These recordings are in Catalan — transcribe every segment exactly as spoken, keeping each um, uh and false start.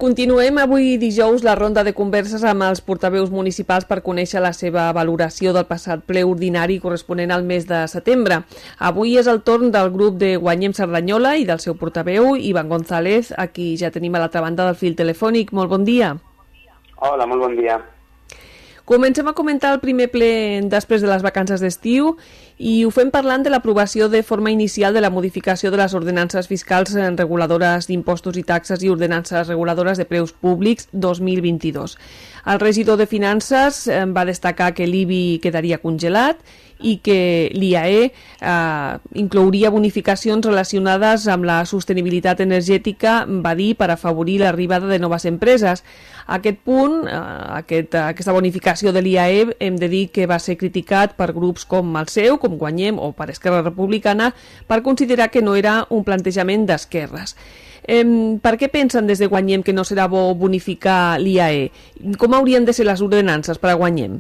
Continuem avui dijous la ronda de converses amb els portaveus municipals per conèixer la seva valoració del passat ple ordinari corresponent al mes de setembre. Avui és el torn del grup de Guanyem Cerdanyola i del seu portaveu, Ivan González, a qui ja tenim a l'altra banda del fil telefònic. Molt bon dia. Hola, molt bon dia. Comencem a comentar el primer ple després de les vacances d'estiu i ho fem parlant de l'aprovació de forma inicial de la modificació de les ordenances fiscals reguladores d'impostos i taxes i ordenances reguladores de preus públics dos mil vint-i-dos. El regidor de Finances va destacar que l'I B I quedaria congelat i que l'I A E eh, inclouria bonificacions relacionades amb la sostenibilitat energètica, va dir, per afavorir l'arribada de noves empreses. Aquest punt, eh, aquest, aquesta bonificació de l'I A E, hem de dir que va ser criticat per grups com el seu, com Guanyem o per Esquerra Republicana, per considerar que no era un plantejament d'esquerres. Eh, per què pensen des de Guanyem que no serà bo bonificar l'I A E? Com haurien de ser les ordenances per a Guanyem?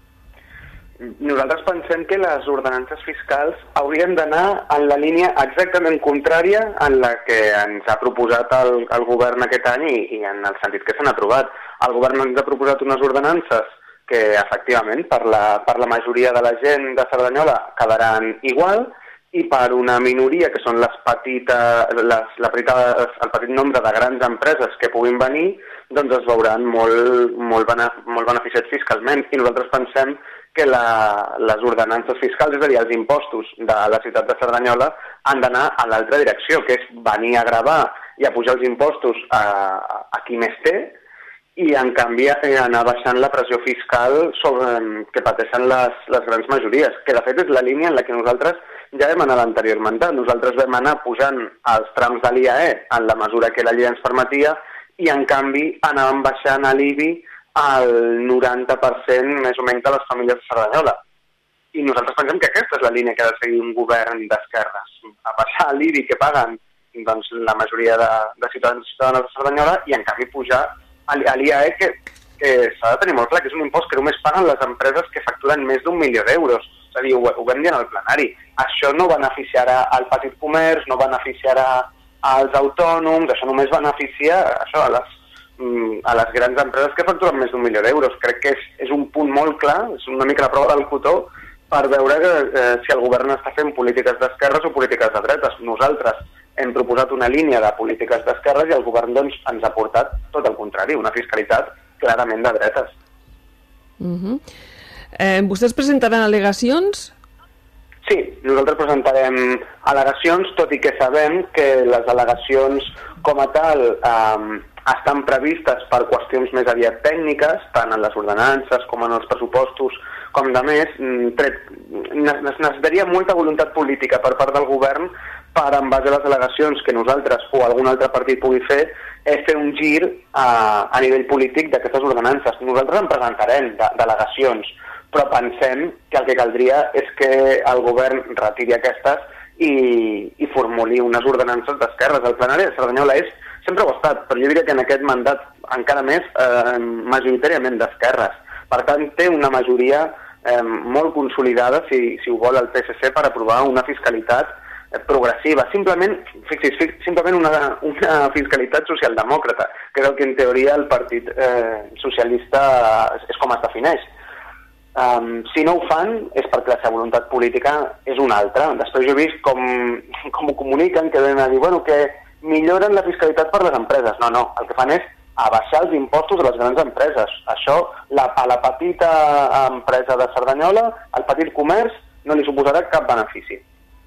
Nosaltres pensem que les ordenances fiscals haurien d'anar en la línia exactament contrària en la que ens ha proposat el, el govern aquest any i, i en el sentit que s'han aprovat. El govern ens ha proposat unes ordenances que efectivament per la, per la majoria de la gent de Cerdanyola quedaran igual i per una minoria que són les petites, les, la petita, el petit nombre de grans empreses que puguin venir, doncs es veuran molt, molt, molt beneficiats fiscalment i nosaltres pensem que la, les ordenances fiscals, és a dir, els impostos de la ciutat de Cerdanyola, han d'anar a l'altra direcció, que és venir a gravar i a pujar els impostos a, a qui més té i, en canvi, anar baixant la pressió fiscal sobre, que pateixen les, les grans majories, que de fet és la línia en la que nosaltres ja vam anar a l'anterior mandat. Nosaltres vam anar pujant els trams de l'I A E en la mesura que la llei ens permetia i, en canvi, anàvem baixant a l'I B I al noranta per cent més o menys de les famílies de Cerdanyola. I nosaltres pensem que aquesta és la línia que ha de seguir un govern d'esquerres, a passar l'I B I que paguen doncs, la majoria de, de ciutadans i ciutadanes de Cerdanyola i en canvi pujar a l'I A E que, que s'ha de tenir molt clar que és un impost que només paguen les empreses que facturen més d'un milió d'euros. És a dir, ho, ho vam dir en el plenari. Això no beneficiarà al petit comerç, no beneficiarà als autònoms, això només beneficia això, a les a les grans empreses que facturen més d'un milió d'euros. Crec que és, és un punt molt clar, és una mica la prova del cotó per veure que, eh, si el govern està fent polítiques d'esquerres o polítiques de dretes. Nosaltres hem proposat una línia de polítiques d'esquerres i el govern doncs, ens ha portat tot el contrari, una fiscalitat clarament de dretes. Uh-huh. eh, vostès presentaran al·legacions? Sí, nosaltres presentarem al·legacions, tot i que sabem que les al·legacions com a tal eh, estan previstes per qüestions més aviat tècniques, tant en les ordenances com en els pressupostos, com de més, tret, necessitaria molta voluntat política per part del govern per, en base a les al·legacions que nosaltres o algun altre partit pugui fer, és fer un gir a, a nivell polític d'aquestes ordenances. Nosaltres en presentarem d'al·legacions, però pensem que el que caldria és que el govern retiri aquestes i, i formuli unes ordenances d'esquerres. El plenari de Cerdanyola és sempre ho ha estat, però jo diria que en aquest mandat encara més eh, majoritàriament d'esquerres. Per tant, té una majoria eh, molt consolidada, si, si ho vol el P S C, per aprovar una fiscalitat eh, progressiva. Simplement, fixis, simplement una, una fiscalitat socialdemòcrata, que és el que en teoria el partit eh, socialista és com es defineix. Um, si no ho fan és perquè la seva voluntat política és una altra. Després jo he vist com, com ho comuniquen, que venen a dir, bueno, que milloren la fiscalitat per les empreses. No, no, el que fan és abaixar els impostos de les grans empreses. Això la, a la petita empresa de Cerdanyola, al petit comerç, no li suposarà cap benefici.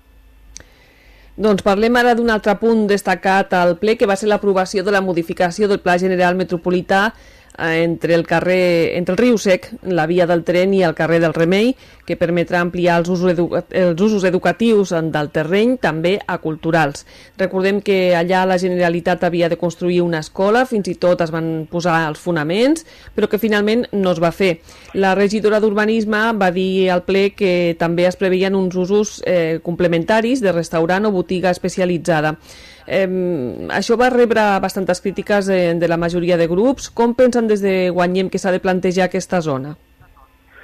Doncs parlem ara d'un altre punt destacat al ple, que va ser l'aprovació de la modificació del Pla General Metropolità entre el carrer, entre el riu Sec, la via del tren i el carrer del Remei, que permetrà ampliar els usos, edu els usos educatius del terreny, també a culturals. Recordem que allà la Generalitat havia de construir una escola, fins i tot es van posar els fonaments, però que finalment no es va fer. La regidora d'Urbanisme va dir al ple que també es preveien uns usos eh, complementaris de restaurant o botiga especialitzada. Eh, això va rebre bastantes crítiques de, de la majoria de grups. Com pensen des de Guanyem que s'ha de plantejar aquesta zona?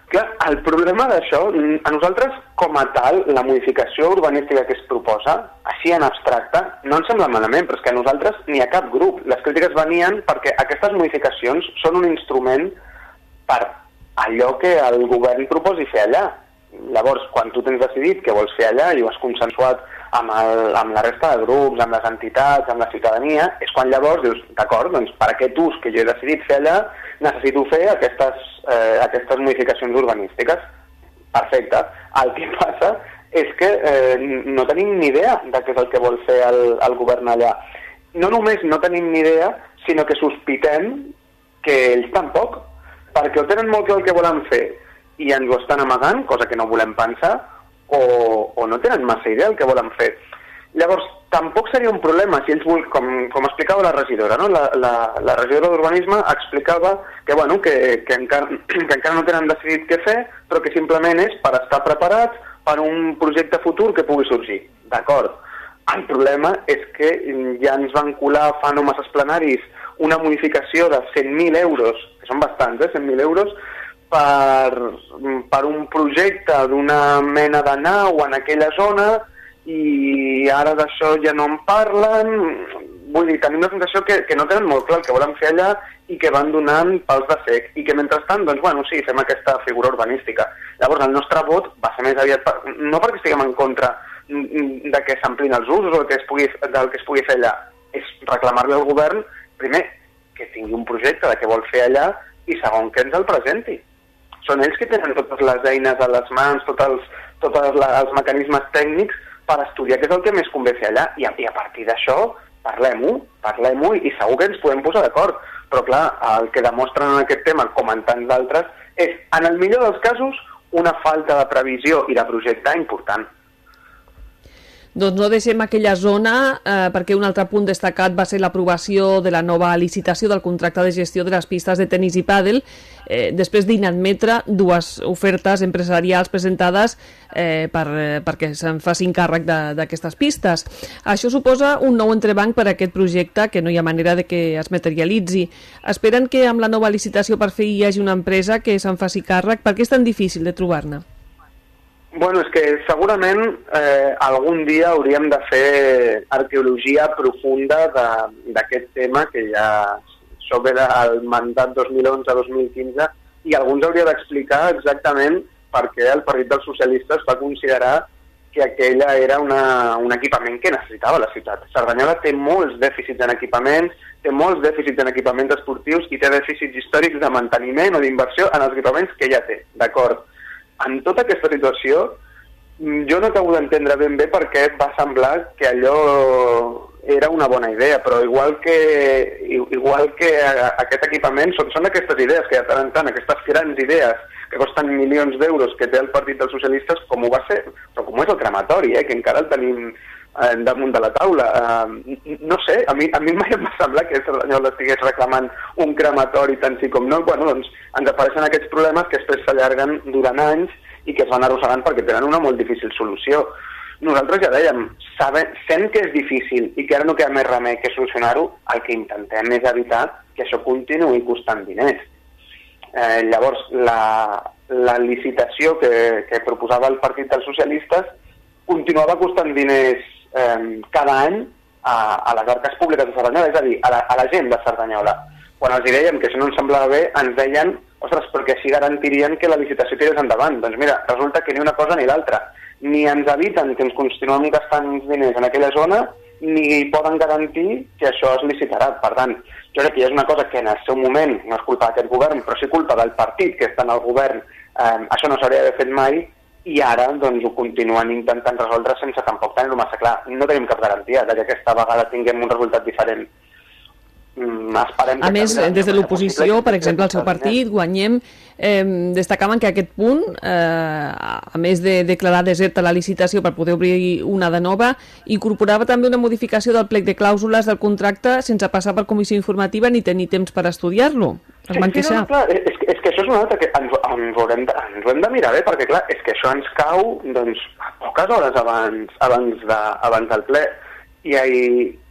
Clar, el problema d'això, a nosaltres com a tal, la modificació urbanística que es proposa, així en abstracte, no ens sembla malament, però és que a nosaltres ni a cap grup. Les crítiques venien perquè aquestes modificacions són un instrument per allò que el govern proposi fer allà. Llavors, quan tu tens decidit què vols fer allà i ho has consensuat amb, el, amb la resta de grups, amb les entitats, amb la ciutadania, és quan llavors dius, d'acord, doncs per aquest ús que jo he decidit fer allà, necessito fer aquestes, eh, aquestes modificacions urbanístiques. Perfecte. El que passa és que eh, no tenim ni idea de què és el que vol fer el, el govern allà. No només no tenim ni idea, sinó que sospitem que ells tampoc, perquè ho tenen molt clar el que volen fer i ens ho estan amagant, cosa que no volem pensar, o, o no tenen massa idea del que volen fer. Llavors, tampoc seria un problema si ells, vol, com, com explicava la regidora, no? la, la, la regidora d'Urbanisme explicava que, bueno, que, que, encara, que encara no tenen decidit què fer, però que simplement és per estar preparats per un projecte futur que pugui sorgir. D'acord. El problema és que ja ens van colar fa no masses plenaris una modificació de cent mil euros, que són bastants, eh, cent mil euros, per, per un projecte d'una mena de nau en aquella zona, i ara d'això ja no en parlen. Vull dir, tenim la sensació que, que no tenen molt clar el que volen fer allà i que van donant pals de sec i que mentrestant, doncs, bueno, sí, fem aquesta figura urbanística. Llavors el nostre vot va ser més aviat, per, no perquè estiguem en contra de que s'amplin els usos o que es pugui, del que es pugui fer allà, és reclamar-li al govern, primer, que tingui un projecte de què vol fer allà i segon, que ens el presenti. Són ells que tenen totes les eines a les mans, tots els, tots els mecanismes tècnics per estudiar què és el que més convé fer allà, i a, i a partir d'això parlem-ho, parlem-ho i segur que ens podem posar d'acord. Però clar, el que demostren en aquest tema, com en tants d'altres, és, en el millor dels casos, una falta de previsió i de projecte important. Doncs no deixem aquella zona, eh, perquè un altre punt destacat va ser l'aprovació de la nova licitació del contracte de gestió de les pistes de tenis i pàdel, eh, després d'inadmetre dues ofertes empresarials presentades eh, per, eh, perquè se'n facin càrrec d'aquestes pistes. Això suposa un nou entrebanc per a aquest projecte que no hi ha manera de que es materialitzi. Esperen que amb la nova licitació per fer hi hagi una empresa que se'n faci càrrec. Per què és tan difícil de trobar-ne? Bueno, és que segurament eh, algun dia hauríem de fer arqueologia profunda d'aquest tema, que ja això ve del mandat dos mil onze dos mil quinze, i algú ens hauria d'explicar exactament per què el Partit dels Socialistes va considerar que aquella era una, un equipament que necessitava la ciutat. Cerdanyola té molts dèficits en equipaments, té molts dèficits en equipaments esportius i té dèficits històrics de manteniment o d'inversió en els equipaments que ja té, d'acord? En tota aquesta situació, jo no acabo d'entendre ben bé per què va semblar que allò era una bona idea, però igual que, igual que aquest equipament, són, són aquestes idees que ja tant en tant, aquestes grans idees que costen milions d'euros que té el Partit dels Socialistes, com ho va ser, però com és el crematori, eh, que encara el tenim eh, damunt de la taula. Eh, no sé, a mi, a mi mai em va semblar que Cerdanyola estigués reclamant un crematori tant sí com no. Bueno, doncs ens apareixen aquests problemes que després s'allarguen durant anys i que es van arrossegant perquè tenen una molt difícil solució. Nosaltres ja dèiem, sabent, sent que és difícil i que ara no queda més remei que solucionar-ho, el que intentem és evitar que això continuï costant diners. Eh, llavors, la, la licitació que, que proposava el Partit dels Socialistes continuava costant diners eh, cada any a, a les arques públiques de Cerdanyola, és a dir, a la, a la gent de Cerdanyola. Quan els dèiem que això no ens semblava bé, ens deien, ostres, perquè així garantirien que la licitació tirés endavant. Doncs mira, resulta que ni una cosa ni l'altra. Ni ens eviten que ens continuem gastant diners en aquella zona, ni poden garantir que això es licitarà. Per tant, jo crec que és una cosa que en el seu moment no és culpa d'aquest govern, però sí culpa del partit que està en el govern. Eh, això no s'hauria d'haver fet mai, i ara doncs, ho continuen intentant resoldre sense tampoc tenir-ho massa clar. No tenim cap garantia de que aquesta vegada tinguem un resultat diferent. Mm, esperem a més, des de l'oposició, per exemple, el seu partit, Guanyem, eh, destacaven que aquest punt, eh, a més de declarar deserta la licitació per poder obrir una de nova, incorporava també una modificació del plec de clàusules del contracte sense passar per comissió informativa ni tenir temps per estudiar-lo. Es sí, van queixar. Sí, no, clar, és, és que això és una altra que ens, ens, haurem de, ens ho hem de mirar bé, perquè clar, és que això ens cau doncs, a poques hores abans, abans, de, abans del ple. I hi,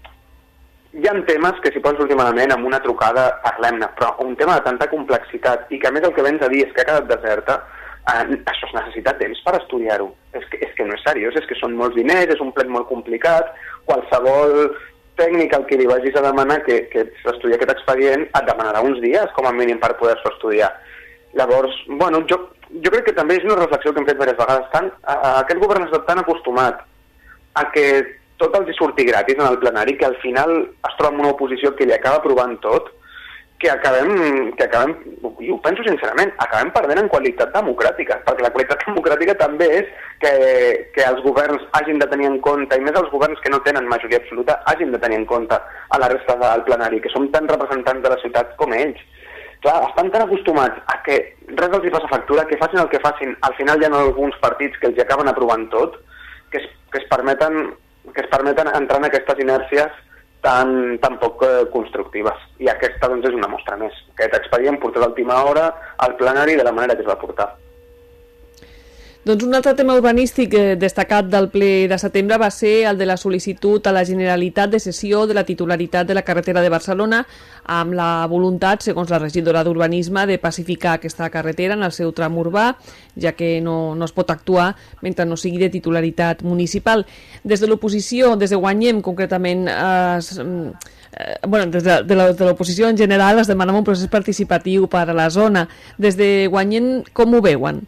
hi ha temes que si pots últimament amb una trucada parlem-ne, però un tema de tanta complexitat i que a més el que vens a dir és que ha quedat deserta, eh, això es necessita temps per estudiar-ho. És que, és que no és seriós, és que són molts diners, és un plec molt complicat, qualsevol tècnic al que li vagis a demanar que, que s'estudi aquest expedient et demanarà uns dies com a mínim per poder-s'ho estudiar. Llavors, bueno, jo, jo crec que també és una reflexió que hem fet diverses vegades. Tant, a, a aquest govern ha estat tan acostumat a que tot els hi surti gratis en el plenari que al final es troba en una oposició que li acaba aprovant tot, que acabem, que acabem, i ho penso sincerament, acabem perdent en qualitat democràtica, perquè la qualitat democràtica també és que, que els governs hagin de tenir en compte, i més els governs que no tenen majoria absoluta, hagin de tenir en compte a la resta del plenari, que som tan representants de la ciutat com ells. Clar, estan tan acostumats a que res els hi passa factura, que facin el que facin, al final hi ha alguns partits que els hi acaben aprovant tot, que es, que es, permeten, que es permeten entrar en aquestes inèrcies tan, tan poc eh, constructives. I aquesta doncs, és una mostra més. Aquest expedient portat a última hora al plenari de la manera que es va portar. Doncs un altre tema urbanístic eh, destacat del ple de setembre va ser el de la sol·licitud a la Generalitat de cessió de la titularitat de la carretera de Barcelona amb la voluntat, segons la regidora d'Urbanisme, de pacificar aquesta carretera en el seu tram urbà, ja que no, no es pot actuar mentre no sigui de titularitat municipal. Des de l'oposició, des de Guanyem concretament, es... Eh, bueno, des de, de l'oposició en general es demana un procés participatiu per a la zona. Des de Guanyem, com ho veuen?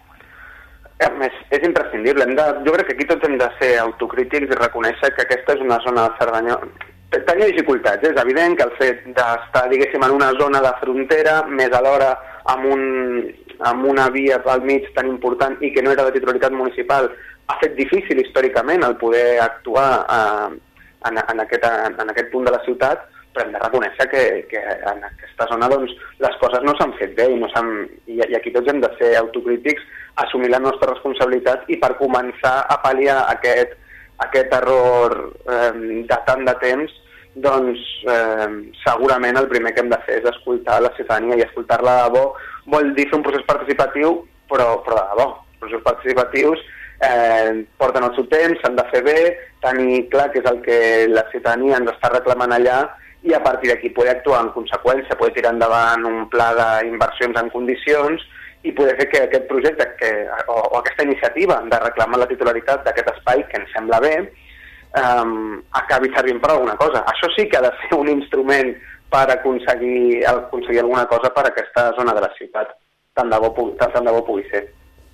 És, és imprescindible. Hem de, jo crec que aquí tots hem de ser autocrítics i reconèixer que aquesta és una zona de Cerdanyola. Tenia dificultats, és evident que el fet d'estar, diguéssim, en una zona de frontera, més alhora amb, un, amb una via al mig tan important i que no era de titularitat municipal, ha fet difícil històricament el poder actuar eh, en, en, aquest, en aquest punt de la ciutat, però hem de reconèixer que, que en aquesta zona doncs, les coses no s'han fet bé i, no s'han, i, i aquí tots hem de ser autocrítics, assumir la nostra responsabilitat i per començar a pal·liar aquest, aquest error eh, de tant de temps, doncs eh, segurament el primer que hem de fer és escoltar la ciutadania i escoltar-la de debò. Vol dir fer un procés participatiu, però, però de debò. Els processos participatius eh, porten el seu temps, s'han de fer bé, tenir clar què és el que la ciutadania ens està reclamant allà i a partir d'aquí poder actuar en conseqüència, poder tirar endavant un pla d'inversions en condicions i poder fer que aquest projecte que, o, o aquesta iniciativa de reclamar la titularitat d'aquest espai, que ens sembla bé, um, acabi servint per alguna cosa. Això sí que ha de ser un instrument per aconseguir, aconseguir alguna cosa per a aquesta zona de la ciutat. Tant de bo, tant de bo pugui ser.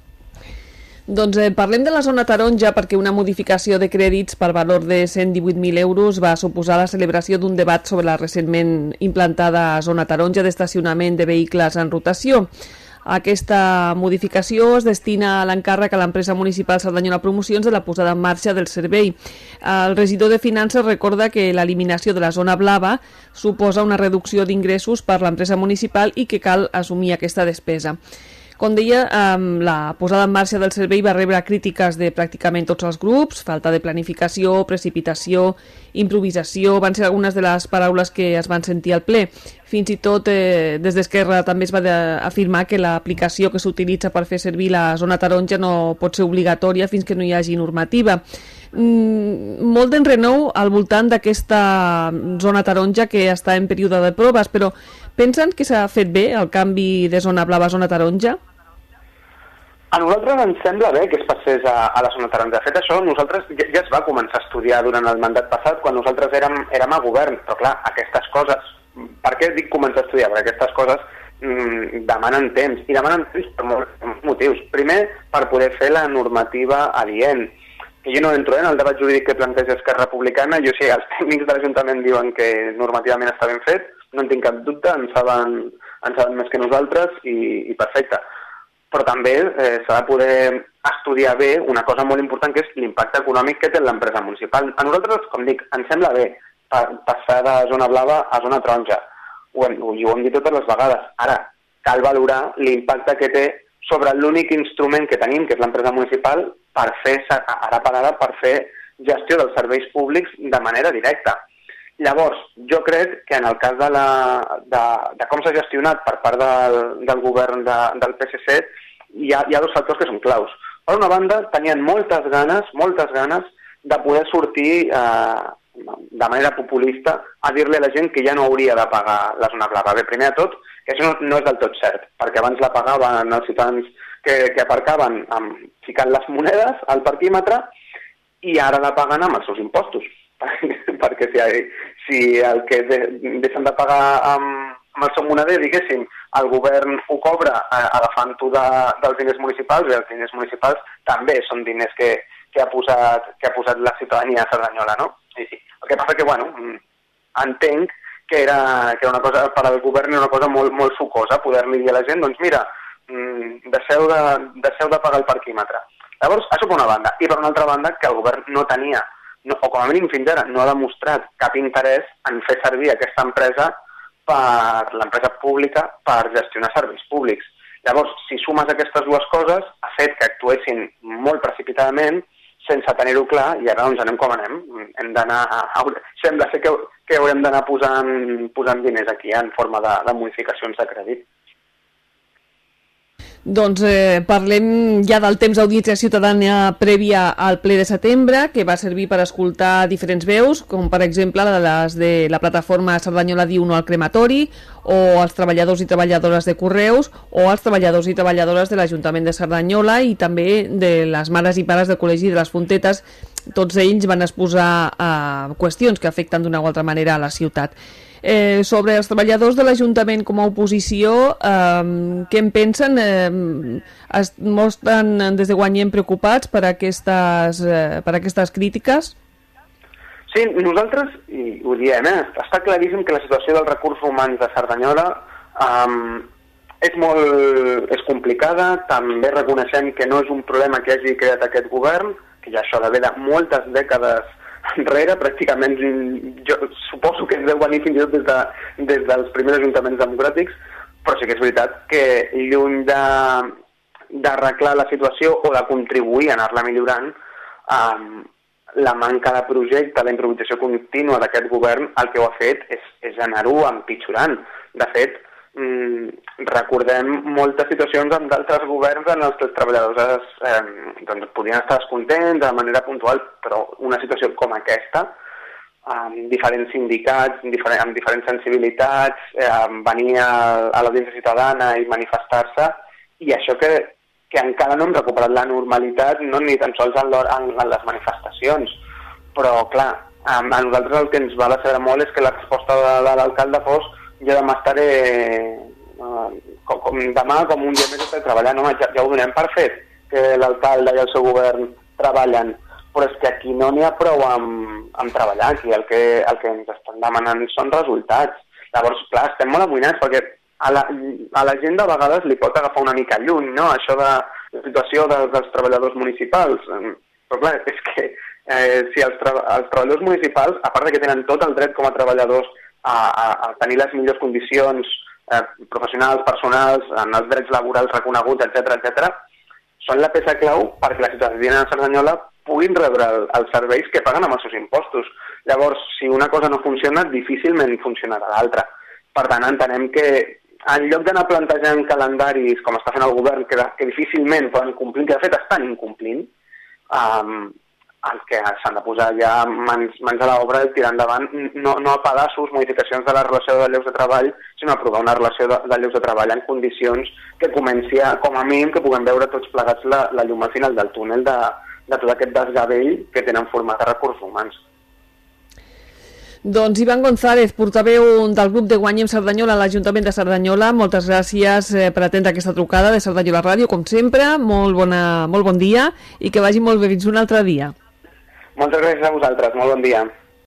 Doncs eh, parlem de la zona taronja perquè una modificació de crèdits per valor de cent divuit mil euros va suposar la celebració d'un debat sobre la recentment implantada zona taronja d'estacionament de vehicles en rotació. Aquesta modificació es destina a l'encàrrec a l'empresa municipal Cerdanyola Promocions de la posada en marxa del servei. El regidor de Finances recorda que l'eliminació de la zona blava suposa una reducció d'ingressos per l'empresa municipal i que cal assumir aquesta despesa. Com deia, la posada en marxa del servei va rebre crítiques de pràcticament tots els grups, falta de planificació, precipitació, improvisació, van ser algunes de les paraules que es van sentir al ple. Fins i tot eh, des d'Esquerra també es va afirmar que l'aplicació que s'utilitza per fer servir la zona taronja no pot ser obligatòria fins que no hi hagi normativa. Mm, molt d'enrenou al voltant d'aquesta zona taronja que està en període de proves, però pensen que s'ha fet bé el canvi de zona blava a zona taronja? A nosaltres ens sembla bé que es passés a, a la zona taronja. De fet, això nosaltres ja, ja es va començar a estudiar durant el mandat passat, quan nosaltres érem, érem a govern. Però clar, aquestes coses... Per què dic començar a estudiar? Perquè aquestes coses mmm, demanen temps. I demanen temps per molts motius. Primer, per poder fer la normativa adient. Que jo no entro en el debat jurídic que planteja Esquerra Republicana. Jo sé, els tècnics de l'Ajuntament diuen que normativament està ben fet. No en tinc cap dubte, en saben, en saben més que nosaltres i, i perfecte. Però també eh, s'ha de poder estudiar bé una cosa molt important, que és l'impacte econòmic que té l'empresa municipal. A nosaltres, com dic, ens sembla bé passar de zona blava a zona taronja. Ho hem, ho hem dit totes les vegades. Ara, cal valorar l'impacte que té sobre l'únic instrument que tenim, que és l'empresa municipal, per fer, ara per ara, per fer gestió dels serveis públics de manera directa. Llavors, jo crec que en el cas de, la, de, de com s'ha gestionat per part del, del govern de, del P S C, hi ha, hi ha dos factors que són claus. Per una banda, tenien moltes ganes, moltes ganes de poder sortir eh, de manera populista a dir-li a la gent que ja no hauria de pagar la zona blava. Bé, primer de tot, que això no, no és del tot cert, perquè abans la pagaven els ciutadans que, que aparcaven amb, ficant les monedes al parquímetre i ara la paguen amb els seus impostos. Perquè si, si el que de, deixen de pagar amb, amb el seu moneder, diguéssim, el govern ho cobra eh, agafant-ho de, dels diners municipals, i els diners municipals també són diners que, que, ha, posat, que ha posat la ciutadania a Cerdanyola, no? I, el que passa que, bueno, entenc que era, que era una cosa, per al govern era una cosa molt, molt sucosa, poder-li dir a la gent, doncs mira, deixeu de, deixeu de pagar el parquímetre. Llavors, això per una banda. I per una altra banda, que el govern no tenia, no, o com a mínim fins ara, no ha demostrat cap interès en fer servir aquesta empresa per l'empresa pública per gestionar serveis públics. Llavors, si sumes aquestes dues coses, ha fet que actuessin molt precipitadament, sense tenir-ho clar, i ara doncs anem com anem. Hem d'anar a... Sembla ser que, que haurem d'anar posant, posant diners aquí en forma de, de modificacions de crèdit. Doncs eh, parlem ja del temps d'audiència ciutadana prèvia al ple de setembre, que va servir per escoltar diferents veus, com per exemple les de la plataforma Cerdanyola diu no al crematori, o els treballadors i treballadores de Correus, o els treballadors i treballadores de l'Ajuntament de Cerdanyola i també de les mares i pares del Col·legi de les Fontetes. Tots ells van exposar eh, qüestions que afecten d'una o altra manera a la ciutat. Eh, sobre els treballadors de l'Ajuntament com a oposició, eh, què en pensen? Eh, es mostren des de Guanyem preocupats per aquestes, eh, per aquestes crítiques? Sí, nosaltres, i ho diem, eh, està claríssim que la situació dels recursos humans de Cerdanyola eh, és molt és complicada. També reconeixem que no és un problema que hagi creat aquest govern, que ja això ve de moltes dècades enrere, pràcticament, jo suposo que es deu venir fins i tot des, de, des dels primers ajuntaments democràtics, però sí que és veritat que lluny d'arreglar la situació o de contribuir a anar-la millorant, eh, la manca de projecte, la improvisació contínua d'aquest govern, el que ho ha fet és, és anar-ho empitjorant. De fet, mm, recordem moltes situacions amb d'altres governs en els que els treballadors eh, doncs podien estar descontents de manera puntual, però una situació com aquesta, amb diferents sindicats, amb diferents, amb diferents sensibilitats, eh, venir a, a l'audiència ciutadana i manifestar-se, i això que, que encara no hem recuperat la normalitat, no ni tan sols en, en, en les manifestacions. Però, clar, a, a nosaltres el que ens va decebre're molt és que la resposta de, de l'alcalde fos jo demà estaré uh, com, com, demà com un dia més estaré treballant. No, ja, ja ho donem per fet, que l'alcalde i el seu govern treballen, però és que aquí no n'hi ha prou amb, amb treballar. Aquí el que, el que ens estan demanant són resultats. Llavors, clar, estem molt amoïnats perquè a la, a la gent de vegades li pot agafar una mica lluny, no?, això de la situació de, dels treballadors municipals. Però clar, és que eh, si els, tra els treballadors municipals, a part de que tenen tot el dret com a treballadors A, a, a tenir les millors condicions eh, professionals, personals, en els drets laborals reconeguts, etcètera, etcètera, són la peça clau perquè la ciutadania de Cerdanyola puguin rebre el, els serveis que paguen amb els seus impostos. Llavors, si una cosa no funciona, difícilment funcionarà l'altra. Per tant, entenem que en lloc d'anar plantejant calendaris, com està fent el govern, que, que difícilment poden complir, que de fet estan incomplint, um, el que s'han de posar ja mans, mans a l'obra i tirar endavant, no, no a pedaços, modificacions de la relació de llocs de treball, sinó aprovar una relació de, de llocs de treball en condicions que comenci a, com a mínim, que puguem veure tots plegats la, la llum al final del túnel de, de tot aquest desgavell que tenen format de recursos humans. Doncs Ivan González, portaveu del grup de Guanyem Cerdanyola a l'Ajuntament de Cerdanyola, moltes gràcies per atendre aquesta trucada de Cerdanyola Ràdio, com sempre, molt, bona, molt bon dia i que vagi molt bé fins un altre dia. Moltes gràcies a vosaltres, molt bon dia.